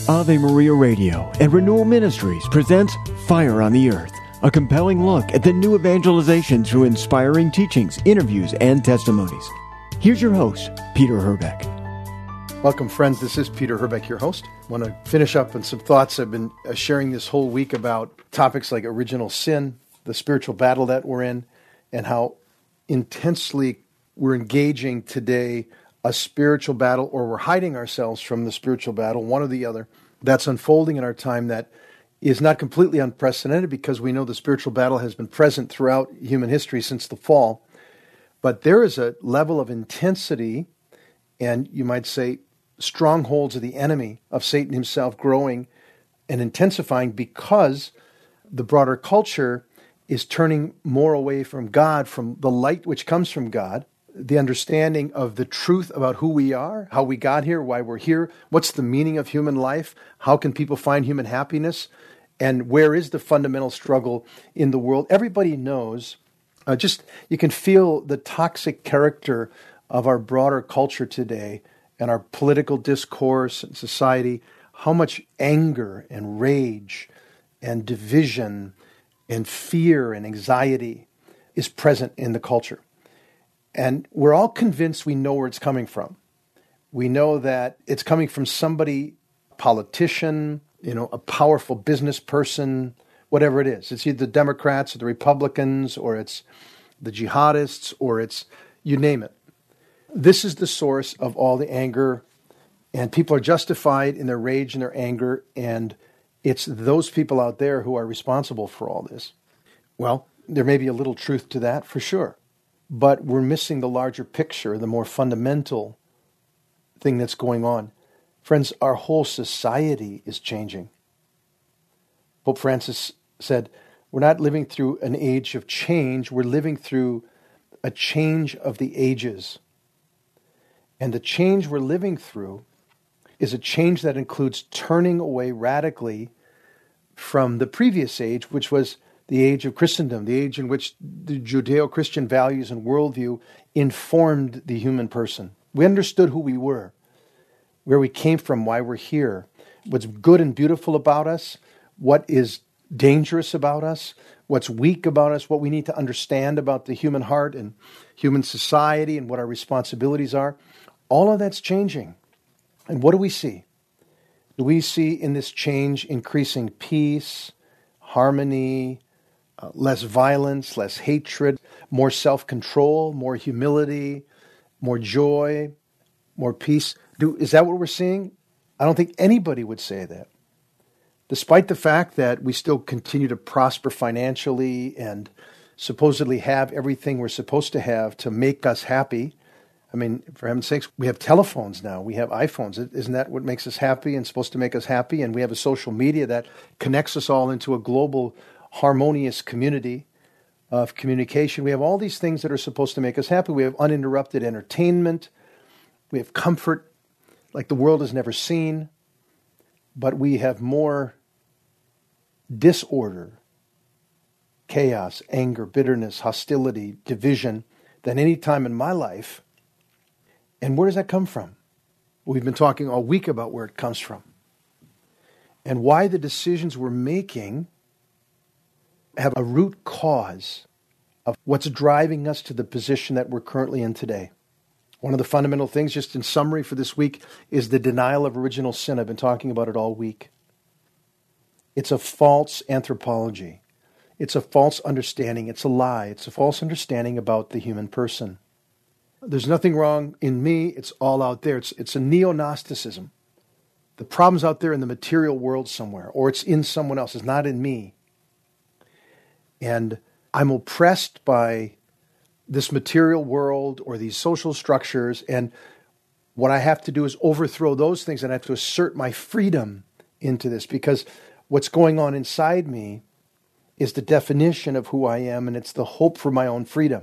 Ave Maria Radio and Renewal Ministries presents Fire on the Earth, a compelling look at the new evangelization through inspiring teachings, interviews, and testimonies. Here's your host, Peter Herbeck. Welcome, friends. This is Peter Herbeck, your host. I want to finish up on some thoughts I've been sharing this whole week about topics like original sin, the spiritual battle that we're in, and how intensely we're engaging today a spiritual battle, or we're hiding ourselves from the spiritual battle, one or the other, that's unfolding in our time that is not completely unprecedented because we know the spiritual battle has been present throughout human history since the fall. But there is a level of intensity and, you might say, strongholds of the enemy, of Satan himself, growing and intensifying because the broader culture is turning more away from God, from the light which comes from God, the understanding of the truth about who we are, how we got here, why we're here, what's the meaning of human life, how can people find human happiness, and where is the fundamental struggle in the world. Everybody knows, you can feel the toxic character of our broader culture today and our political discourse and society, how much anger and rage and division and fear and anxiety is present in the culture. And we're all convinced we know where it's coming from. We know that it's coming from somebody, politician, a powerful business person, whatever it is. It's either the Democrats or the Republicans, or it's the jihadists, or it's, you name it. This is the source of all the anger, and people are justified in their rage and their anger, and it's those people out there who are responsible for all this. Well, there may be a little truth to that, for sure. But we're missing the larger picture, the more fundamental thing that's going on. Friends, our whole society is changing. Pope Francis said, we're not living through an age of change, we're living through a change of the ages. And the change we're living through is a change that includes turning away radically from the previous age, which was the age of Christendom, the age in which the Judeo-Christian values and worldview informed the human person. We understood who we were, where we came from, why we're here, what's good and beautiful about us, what is dangerous about us, what's weak about us, what we need to understand about the human heart and human society and what our responsibilities are. All of that's changing. And what do we see? Do we see in this change increasing peace, harmony, less violence, less hatred, more self-control, more humility, more joy, more peace? Is that what we're seeing? I don't think anybody would say that. Despite the fact that we still continue to prosper financially and supposedly have everything we're supposed to have to make us happy. I mean, for heaven's sakes, we have telephones now. We have iPhones. Isn't that what makes us happy and supposed to make us happy? And we have a social media that connects us all into a global harmonious community of communication. We have all these things that are supposed to make us happy. We have uninterrupted entertainment. We have comfort like the world has never seen. But we have more disorder, chaos, anger, bitterness, hostility, division than any time in my life. And where does that come from? We've been talking all week about where it comes from and why the decisions we're making have a root cause of what's driving us to the position that we're currently in today. One of the fundamental things, just in summary for this week, is the denial of original sin. I've been talking about it all week. It's a false anthropology. It's a false understanding. It's a lie. It's a false understanding about the human person. There's nothing wrong in me. It's all out there. It's a neo-Gnosticism. The problem's out there in the material world somewhere, or it's in someone else. It's not in me. And I'm oppressed by this material world or these social structures, and what I have to do is overthrow those things, and I have to assert my freedom into this, because what's going on inside me is the definition of who I am, and it's the hope for my own freedom.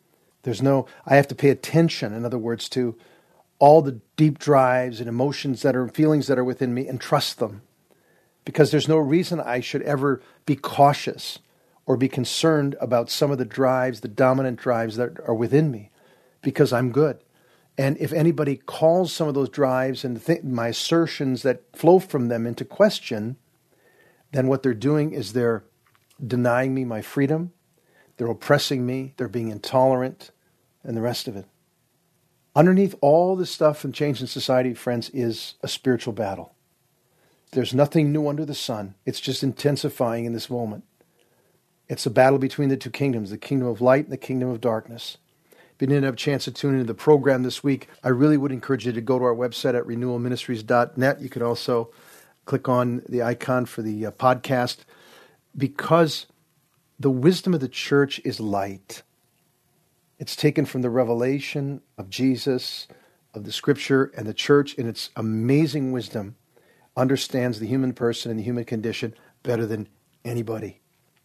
I have to pay attention, in other words, to all the deep drives and emotions feelings that are within me, and trust them. Because there's no reason I should ever be cautious or be concerned about some of the drives, the dominant drives that are within me, because I'm good. And if anybody calls some of those drives and my assertions that flow from them into question, then what they're doing is they're denying me my freedom, they're oppressing me, they're being intolerant, and the rest of it. Underneath all this stuff and change in society, friends, is a spiritual battle. There's nothing new under the sun. It's just intensifying in this moment. It's a battle between the two kingdoms, the kingdom of light and the kingdom of darkness. If you didn't have a chance to tune into the program this week, I really would encourage you to go to our website at renewalministries.net. You could also click on the icon for the podcast, because the wisdom of the church is light. It's taken from the revelation of Jesus, of the Scripture, and the church in its amazing wisdom understands the human person and the human condition better than anybody.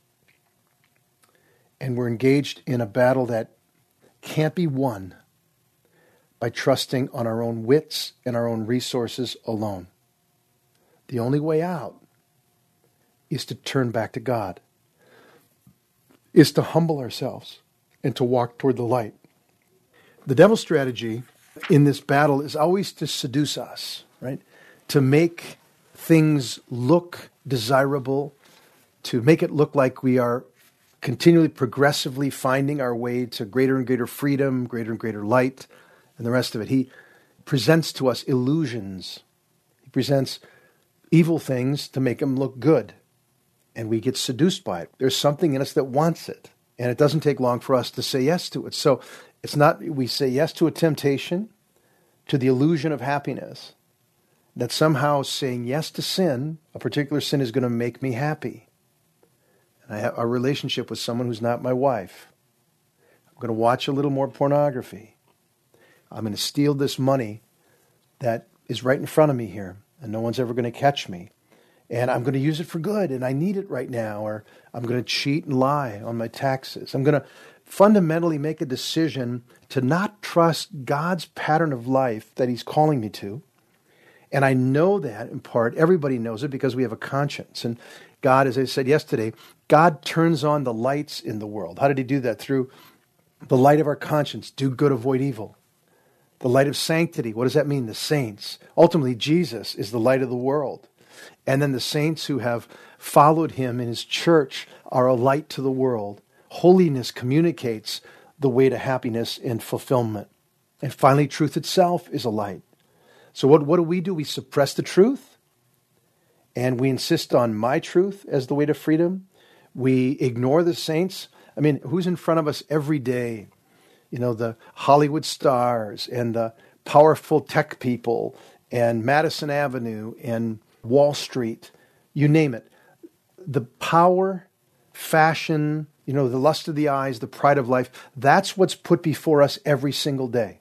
And we're engaged in a battle that can't be won by trusting on our own wits and our own resources alone. The only way out is to turn back to God, is to humble ourselves and to walk toward the light. The devil's strategy in this battle is always to seduce us, right? To make things look desirable, to make it look like we are continually progressively finding our way to greater and greater freedom, greater and greater light, and the rest of it. He presents to us illusions. He presents evil things to make them look good, and we get seduced by it. There's something in us that wants it, and it doesn't take long for us to say yes to it. So it's not, we say yes to a temptation, to the illusion of happiness, that somehow saying yes to sin, a particular sin, is going to make me happy. I have a relationship with someone who's not my wife. I'm going to watch a little more pornography. I'm going to steal this money that is right in front of me here, and no one's ever going to catch me. And I'm going to use it for good, and I need it right now. Or I'm going to cheat and lie on my taxes. I'm going to fundamentally make a decision to not trust God's pattern of life that He's calling me to. And I know that, in part, everybody knows it because we have a conscience. And God, as I said yesterday, God turns on the lights in the world. How did He do that? Through the light of our conscience. Do good, avoid evil. The light of sanctity. What does that mean? The saints. Ultimately, Jesus is the light of the world. And then the saints who have followed Him in His church are a light to the world. Holiness communicates the way to happiness and fulfillment. And finally, truth itself is a light. So what do? We suppress the truth, and we insist on my truth as the way to freedom. We ignore the saints. I mean, who's in front of us every day? You know, the Hollywood stars and the powerful tech people and Madison Avenue and Wall Street, you name it. The power, fashion, the lust of the eyes, the pride of life, that's what's put before us every single day.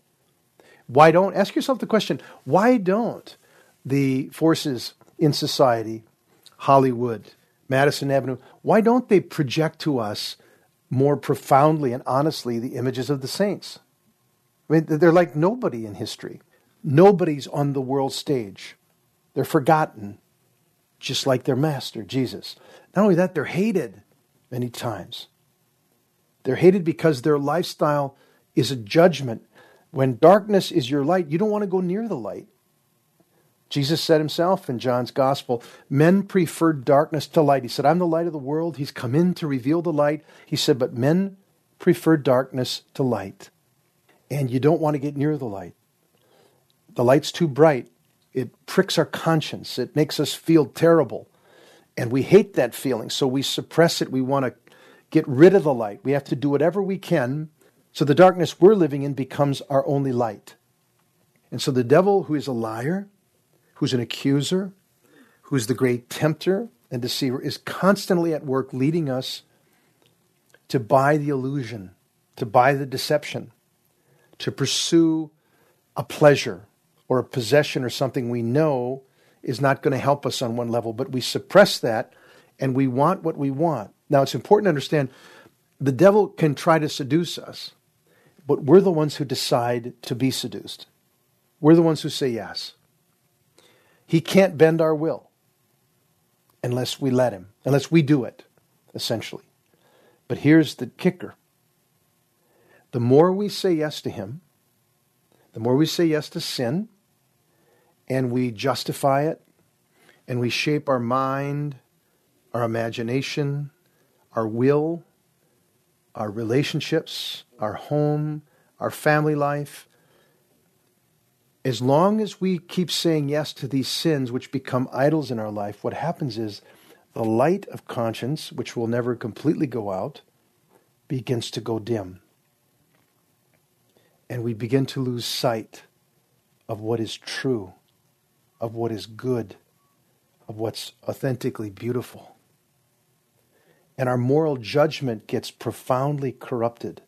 Ask yourself the question, why don't the forces in society, Hollywood, Madison Avenue, why don't they project to us more profoundly and honestly the images of the saints? I mean, they're like nobody in history. Nobody's on the world stage. They're forgotten, just like their master, Jesus. Not only that, they're hated many times. They're hated because their lifestyle is a judgment. When darkness is your light, you don't want to go near the light. Jesus said Himself in John's Gospel, men preferred darkness to light. He said, I'm the light of the world. He's come in to reveal the light. He said, but men prefer darkness to light. And you don't want to get near the light. The light's too bright. It pricks our conscience. It makes us feel terrible. And we hate that feeling, so we suppress it. We want to get rid of the light. We have to do whatever we can so the darkness we're living in becomes our only light. And so the devil, who is a liar, who's an accuser, who's the great tempter and deceiver, is constantly at work leading us to buy the illusion, to buy the deception, to pursue a pleasure or a possession or something we know is not going to help us on one level, but we suppress that and we want what we want. Now, it's important to understand the devil can try to seduce us, but we're the ones who decide to be seduced. We're the ones who say yes. He can't bend our will unless we let him, unless we do it, essentially. But here's the kicker. The more we say yes to him, The more we say yes to sin, and we justify it, and we shape our mind, our imagination, our will, our relationships, our home, our family life, as long as we keep saying yes to these sins which become idols in our life, what happens is the light of conscience, which will never completely go out, begins to go dim. And we begin to lose sight of what is true, of what is good, of what's authentically beautiful. And our moral judgment gets profoundly corrupted.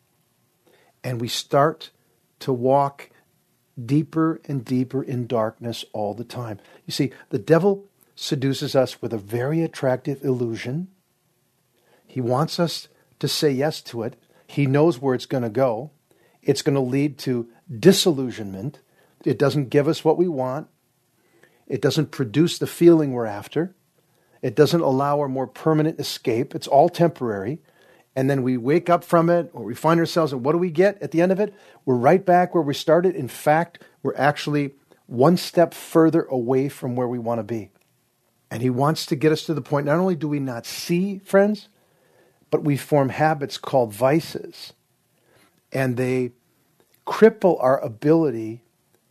And we start to walk deeper and deeper in darkness all the time. You see, the devil seduces us with a very attractive illusion. He wants us to say yes to it. He knows where it's going to go. It's going to lead to disillusionment. It doesn't give us what we want. It doesn't produce the feeling we're after. It doesn't allow a more permanent escape. It's all temporary. And then we wake up from it, or we find ourselves, and what do we get at the end of it? We're right back where we started. In fact, we're actually one step further away from where we want to be. And he wants to get us to the point, not only do we not see, friends, but we form habits called vices. And they cripple our ability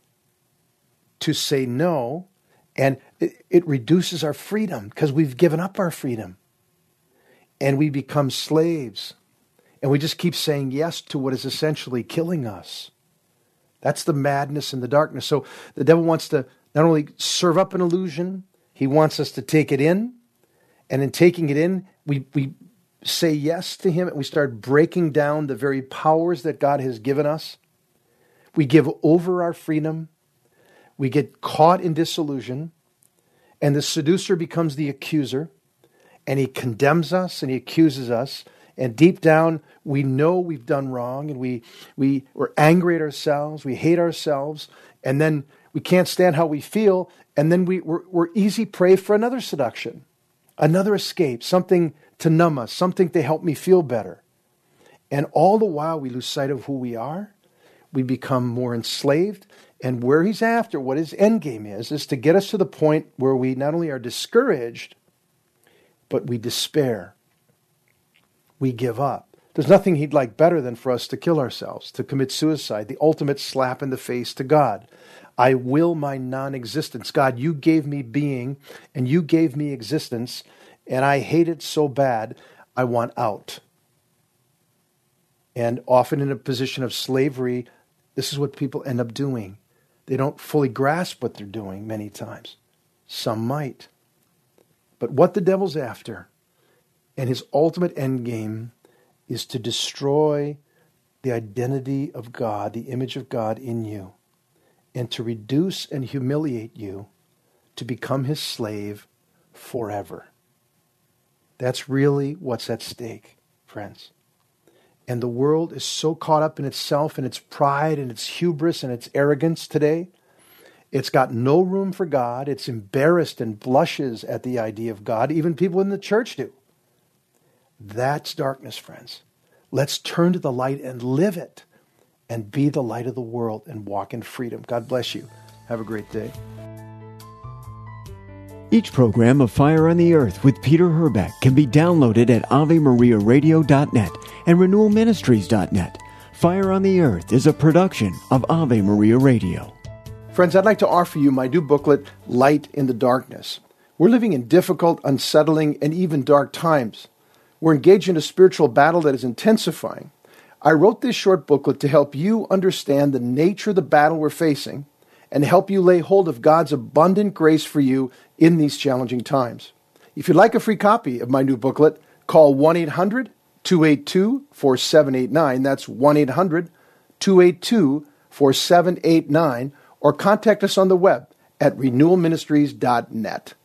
to say no, and it reduces our freedom because we've given up our freedom. And we become slaves. And we just keep saying yes to what is essentially killing us. That's the madness and the darkness. So the devil wants to not only serve up an illusion, he wants us to take it in. And in taking it in, we say yes to him, and we start breaking down the very powers that God has given us. We give over our freedom. We get caught in disillusion. And the seducer becomes the accuser. And he condemns us and he accuses us. And deep down, we know we've done wrong. And we're angry at ourselves. We hate ourselves. And then we can't stand how we feel. And then we're easy prey for another seduction, another escape, something to numb us, something to help me feel better. And all the while, we lose sight of who we are. We become more enslaved. And where he's after, what his end game is to get us to the point where we not only are discouraged, but we despair. We give up. There's nothing he'd like better than for us to kill ourselves, to commit suicide, the ultimate slap in the face to God. I will my non-existence. God, you gave me being and you gave me existence, and I hate it so bad, I want out. And often in a position of slavery, this is what people end up doing. They don't fully grasp what they're doing many times. Some might. But what the devil's after, and his ultimate end game, is to destroy the identity of God, the image of God in you, and to reduce and humiliate you to become his slave forever. That's really what's at stake, friends. And the world is so caught up in itself and its pride and its hubris and its arrogance today. It's got no room for God. It's embarrassed and blushes at the idea of God. Even people in the church do. That's darkness, friends. Let's turn to the light and live it and be the light of the world and walk in freedom. God bless you. Have a great day. Each program of Fire on the Earth with Peter Herbeck can be downloaded at AveMariaRadio.net and RenewalMinistries.net. Fire on the Earth is a production of Ave Maria Radio. Friends, I'd like to offer you my new booklet, Light in the Darkness. We're living in difficult, unsettling, and even dark times. We're engaged in a spiritual battle that is intensifying. I wrote this short booklet to help you understand the nature of the battle we're facing and help you lay hold of God's abundant grace for you in these challenging times. If you'd like a free copy of my new booklet, call 1-800-282-4789. That's 1-800-282-4789. Or contact us on the web at renewalministries.net.